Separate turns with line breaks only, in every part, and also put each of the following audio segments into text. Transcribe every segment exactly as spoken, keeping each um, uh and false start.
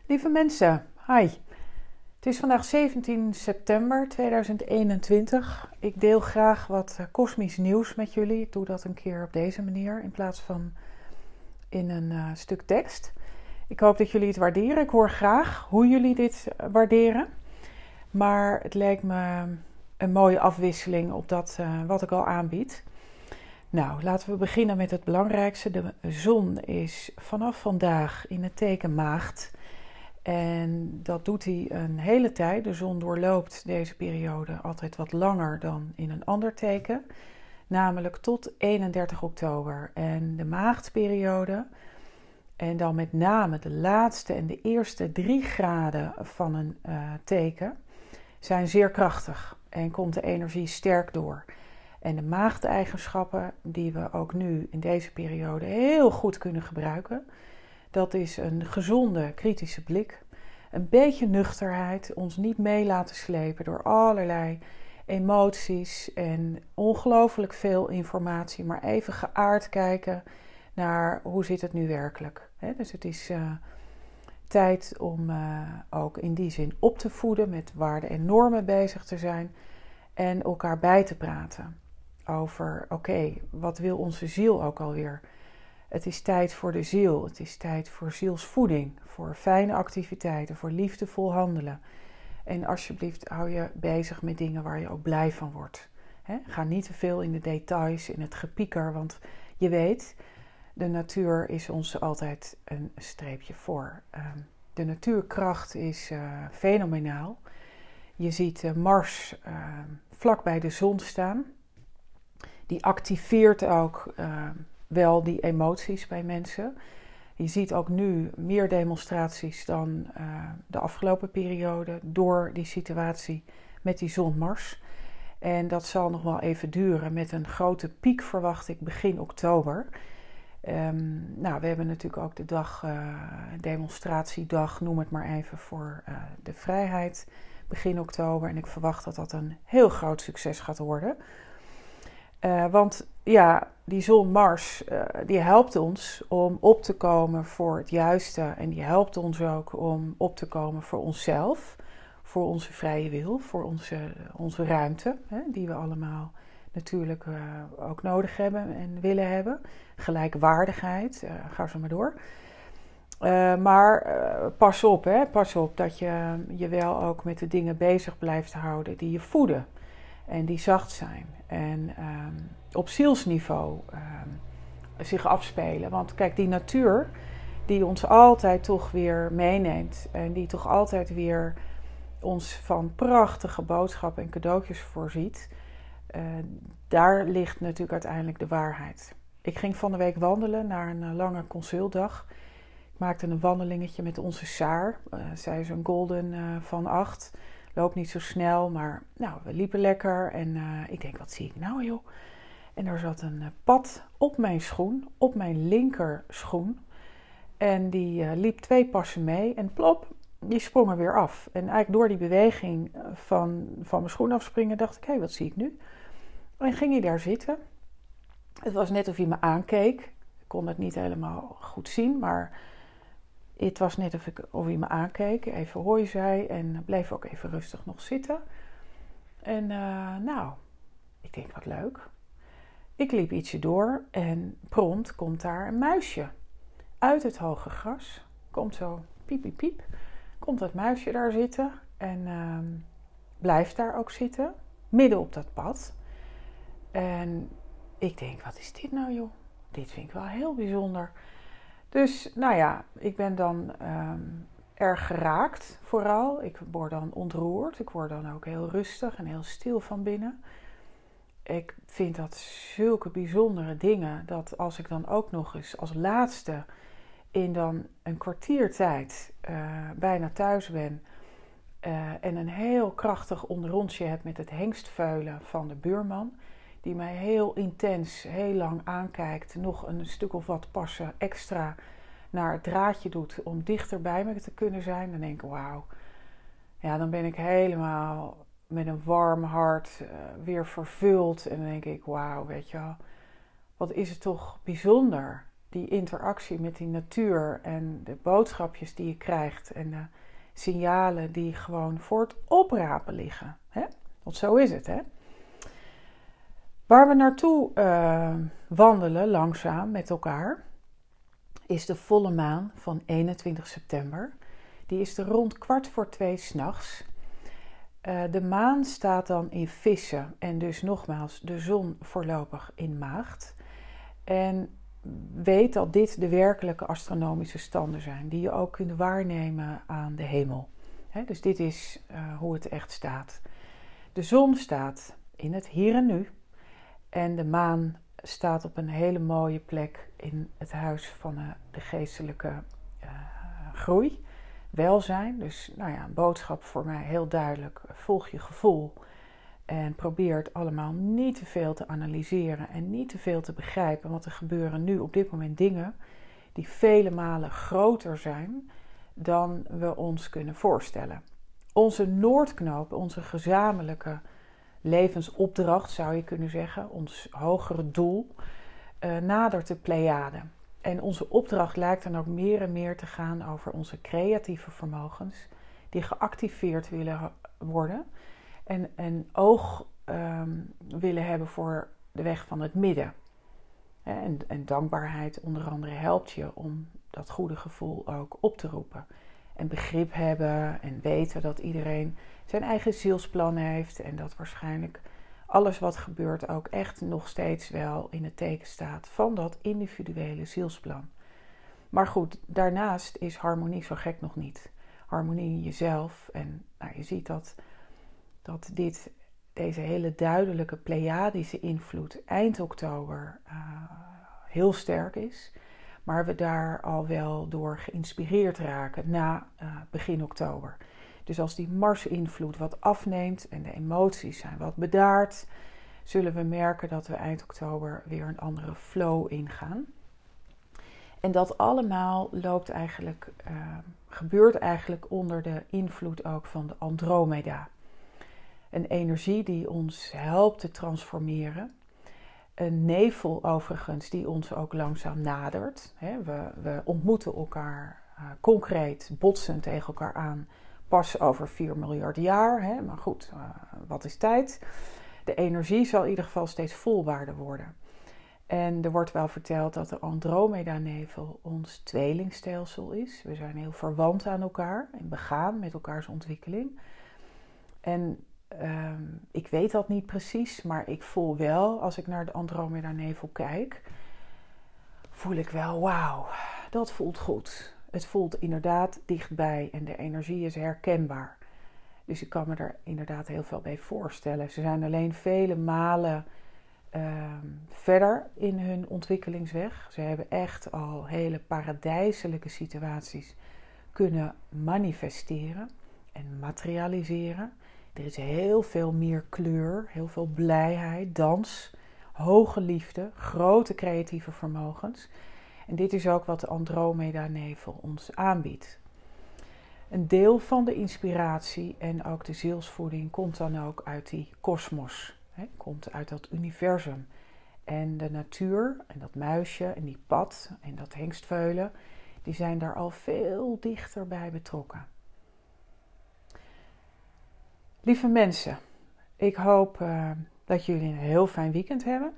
Lieve mensen, hi. Het is vandaag zeventien september tweeduizend eenentwintig. Ik deel graag wat kosmisch nieuws met jullie. Ik doe dat een keer op deze manier in plaats van in een uh, stuk tekst. Ik hoop dat jullie het waarderen. Ik hoor graag hoe jullie dit waarderen. Maar het leek me een mooie afwisseling op dat uh, wat ik al aanbied. Nou, laten we beginnen met het belangrijkste. De zon is vanaf vandaag in het teken Maagd. En dat doet hij een hele tijd. De zon doorloopt deze periode altijd wat langer dan in een ander teken. Namelijk tot eenendertig oktober. En de maagdperiode, en dan met name de laatste en de eerste drie graden van een uh, teken, zijn zeer krachtig. En komt de energie sterk door. En de maagdeigenschappen die we ook nu in deze periode heel goed kunnen gebruiken. Dat is een gezonde, kritische blik, een beetje nuchterheid, ons niet mee laten slepen door allerlei emoties en ongelooflijk veel informatie, maar even geaard kijken naar hoe zit het nu werkelijk. He, dus het is uh, tijd om uh, ook in die zin op te voeden, met waarden en normen bezig te zijn en elkaar bij te praten over, oké, okay, wat wil onze ziel ook alweer? Het is tijd voor de ziel, het is tijd voor zielsvoeding, voor fijne activiteiten, voor liefdevol handelen. En alsjeblieft hou je bezig met dingen waar je ook blij van wordt. He? Ga niet te veel in de details, in het gepieker, want je weet, de natuur is ons altijd een streepje voor. Uh, de natuurkracht is uh, fenomenaal. Je ziet uh, Mars uh, vlak bij de zon staan. Die activeert ook Uh, wel die emoties bij mensen. Je ziet ook nu meer demonstraties dan uh, de afgelopen periode door die situatie met die zon Mars. En dat zal nog wel even duren. Met een grote piek verwacht ik begin oktober. Um, nou, we hebben natuurlijk ook de dag, uh, demonstratiedag, noem het maar even, voor uh, de vrijheid begin oktober. En ik verwacht dat dat een heel groot succes gaat worden. Uh, want ja, die zon Mars, uh, die helpt ons om op te komen voor het juiste. En die helpt ons ook om op te komen voor onszelf. Voor onze vrije wil, voor onze, onze ruimte. Hè, die we allemaal natuurlijk uh, ook nodig hebben en willen hebben. Gelijkwaardigheid, uh, ga zo maar door. Uh, maar uh, pas op, hè, pas op dat je je wel ook met de dingen bezig blijft houden die je voeden. En die zacht zijn. En um, op zielsniveau um, zich afspelen. Want kijk, die natuur die ons altijd toch weer meeneemt. En die toch altijd weer ons van prachtige boodschappen en cadeautjes voorziet. Uh, daar ligt natuurlijk uiteindelijk de waarheid. Ik ging van de week wandelen naar een uh, lange consultdag. Ik maakte een wandelingetje met onze Saar. Uh, zij is een golden uh, van acht. Loopt niet zo snel, maar nou, we liepen lekker. En uh, ik denk, wat zie ik nou joh? En er zat een uh, pad op mijn schoen, op mijn linker schoen. En die uh, liep twee passen mee en plop, die sprong er weer af. En eigenlijk door die beweging van, van mijn schoen afspringen dacht ik, hé, hey, wat zie ik nu? En ging hij daar zitten. Het was net of hij me aankeek. Ik kon het niet helemaal goed zien, maar het was net of, ik, of hij me aankeek, even hoi zei en bleef ook even rustig nog zitten. En uh, nou, ik denk wat leuk. Ik liep ietsje door en prompt komt daar een muisje. Uit het hoge gras, komt zo piep piep piep, komt dat muisje daar zitten en uh, blijft daar ook zitten, midden op dat pad. En ik denk, wat is dit nou joh? Dit vind ik wel heel bijzonder. Dus, nou ja, ik ben dan um, erg geraakt vooral. Ik word dan ontroerd. Ik word dan ook heel rustig en heel stil van binnen. Ik vind dat zulke bijzondere dingen, dat als ik dan ook nog eens als laatste in dan een kwartiertijd uh, bijna thuis ben uh, en een heel krachtig onderrondje heb met het hengstveulen van de buurman, die mij heel intens, heel lang aankijkt, nog een stuk of wat passen extra naar het draadje doet om dichter bij me te kunnen zijn, dan denk ik, wauw. Ja, dan ben ik helemaal met een warm hart uh, weer vervuld. En dan denk ik, wauw, weet je wel, wat is het toch bijzonder die interactie met die natuur en de boodschapjes die je krijgt en de signalen die gewoon voor het oprapen liggen. Hè? Want zo is het, hè? Waar we naartoe uh, wandelen, langzaam met elkaar, is de volle maan van eenentwintig september. Die is er rond kwart voor twee 's nachts. Uh, de maan staat dan in Vissen en dus nogmaals de zon voorlopig in Maagd. En weet dat dit de werkelijke astronomische standen zijn, die je ook kunt waarnemen aan de hemel. He, dus dit is uh, hoe het echt staat. De zon staat in het hier en nu en de maan staat op een hele mooie plek in het huis van uh, de geestelijke uh, groei, welzijn. Dus nou ja, een boodschap voor mij heel duidelijk, volg je gevoel. En probeer het allemaal niet te veel te analyseren en niet te veel te begrijpen. Want er gebeuren nu op dit moment dingen die vele malen groter zijn dan we ons kunnen voorstellen. Onze Noordknoop, onze gezamenlijke levensopdracht zou je kunnen zeggen, ons hogere doel, uh, nadert de Pleiade. En onze opdracht lijkt dan ook meer en meer te gaan over onze creatieve vermogens die geactiveerd willen worden. En een oog um, willen hebben voor de weg van het midden. En, en dankbaarheid onder andere helpt je om dat goede gevoel ook op te roepen. En begrip hebben en weten dat iedereen zijn eigen zielsplan heeft. En dat waarschijnlijk alles wat gebeurt ook echt nog steeds wel in het teken staat van dat individuele zielsplan. Maar goed, daarnaast is harmonie zo gek nog niet. Harmonie in jezelf. En nou, je ziet dat... dat dit, deze hele duidelijke Pleiadische invloed eind oktober uh, heel sterk is. Maar we daar al wel door geïnspireerd raken na uh, begin oktober. Dus als die Mars-invloed wat afneemt en de emoties zijn wat bedaard, zullen we merken dat we eind oktober weer een andere flow ingaan. En dat allemaal loopt eigenlijk, uh, gebeurt eigenlijk onder de invloed ook van de Andromeda. Een energie die ons helpt te transformeren. Een nevel overigens die ons ook langzaam nadert. We, we ontmoeten elkaar uh, concreet, botsen tegen elkaar aan. Pas over vier miljard jaar. Hè? Maar goed, uh, wat is tijd? De energie zal in ieder geval steeds voelbaarder worden. En er wordt wel verteld dat de Andromeda-nevel ons tweelingstelsel is. We zijn heel verwant aan elkaar en begaan met elkaars ontwikkeling. En Um, ik weet dat niet precies, maar ik voel wel, als ik naar de Andromeda-nevel kijk, voel ik wel, wauw, dat voelt goed. Het voelt inderdaad dichtbij en de energie is herkenbaar. Dus ik kan me er inderdaad heel veel bij voorstellen. Ze zijn alleen vele malen um, verder in hun ontwikkelingsweg. Ze hebben echt al hele paradijselijke situaties kunnen manifesteren en materialiseren. Er is heel veel meer kleur, heel veel blijheid, dans, hoge liefde, grote creatieve vermogens. En dit is ook wat de Andromeda-nevel ons aanbiedt. Een deel van de inspiratie en ook de zielsvoeding komt dan ook uit die kosmos. Hè, komt uit dat universum. En de natuur en dat muisje en die pad en dat hengstveulen, die zijn daar al veel dichter bij betrokken. Lieve mensen, ik hoop uh, dat jullie een heel fijn weekend hebben.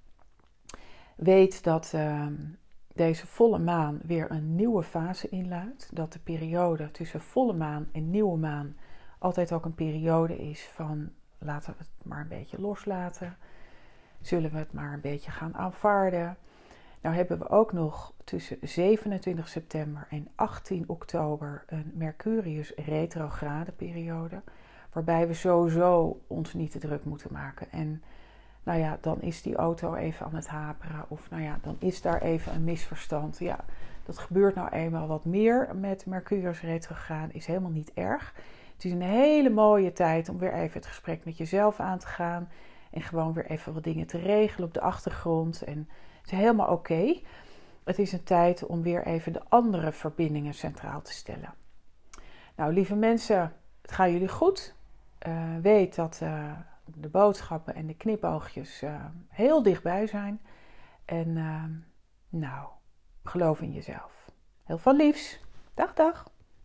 Weet dat uh, deze volle maan weer een nieuwe fase inluidt. Dat de periode tussen volle maan en nieuwe maan altijd ook een periode is van laten we het maar een beetje loslaten. Zullen we het maar een beetje gaan aanvaarden. Nou hebben we ook nog tussen zevenentwintig september en achttien oktober een Mercurius retrograde periode. Waarbij we sowieso ons niet te druk moeten maken. En nou ja, dan is die auto even aan het haperen. Of nou ja, dan is daar even een misverstand. Ja, dat gebeurt nou eenmaal wat meer met Mercurius retrograde. Is helemaal niet erg. Het is een hele mooie tijd om weer even het gesprek met jezelf aan te gaan. En gewoon weer even wat dingen te regelen op de achtergrond. En het is helemaal oké. Okay. Het is een tijd om weer even de andere verbindingen centraal te stellen. Nou, lieve mensen, het gaat jullie goed. Uh, weet dat uh, de boodschappen en de knipoogjes uh, heel dichtbij zijn. En uh, nou, Geloof in jezelf. Heel veel liefs. Dag, dag.